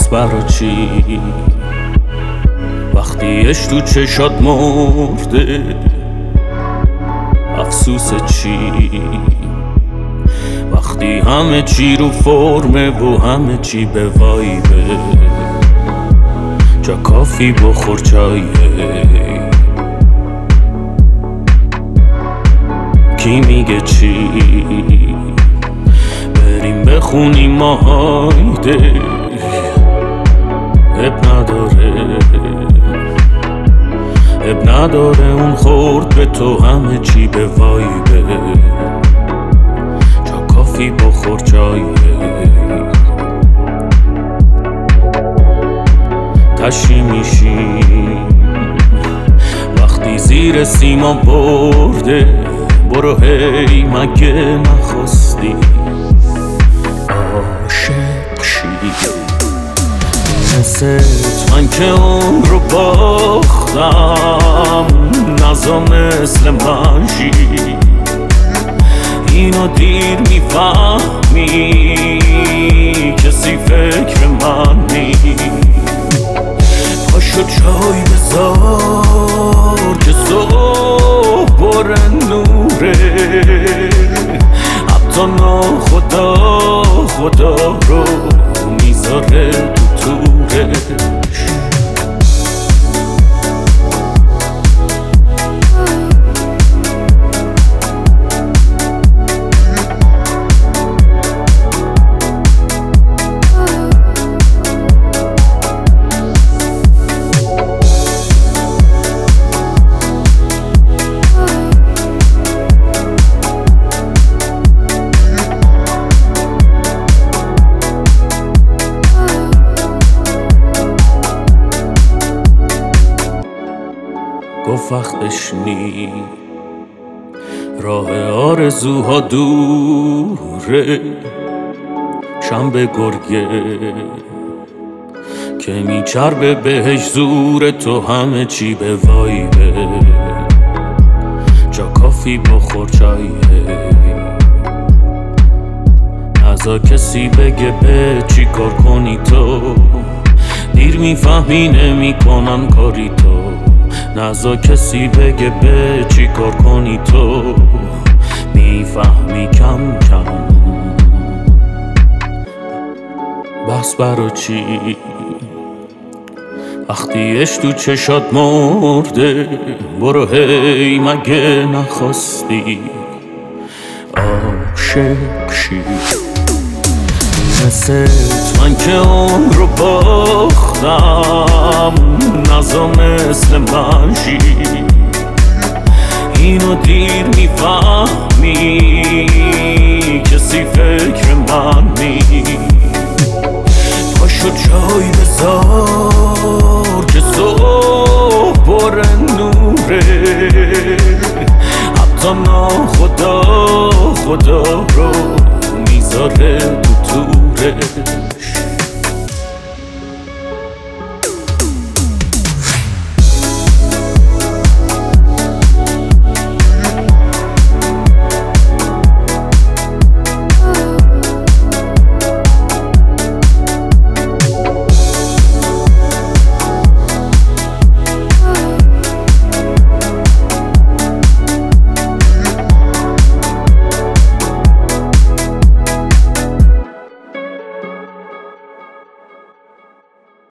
بس برا چی وقتیش تو چشات مرده افسوس چی وقتی همه چی رو فرمه و همه چی به وایبه جا کافی بخور چایه کی میگه چی بریم بخونیم ماهایده اب نداره اون خورد به تو همه چی به وایبه جا کافی بخور چایه تشی میشیم وقتی زیر سیما برده برو هی مگه نخواستی عاشق شی مثل من که عمر رو باختم نزا مثل من شی اینو دیر میفهمی کسی فکر من نی پاشو چای بذار که صبح پر نوره حتی ناخدا خدا رو میذاره تو تورش گفت وقتش نی راه آرزوها دوره شنبه گرگه که میچربه بهش زور تو همه چی به وایبه جا کافی بخور چایه نزا کسی بگه به چی کار کنی تو دیر میفهمی نمیکنن کاری تو نزا کسی بگه به چی کار کنی تو میفهمی کم کم بس برا چی وقتیش تو چشات مرده برو هی مگه نخواستی عاشق شی مثل من که عمر رو باختم نزا مثل من شی اینو دیر میفهمی کسی فکر من نی پاشو چای بذار که صبح پر نوره حتی ناخدا خدا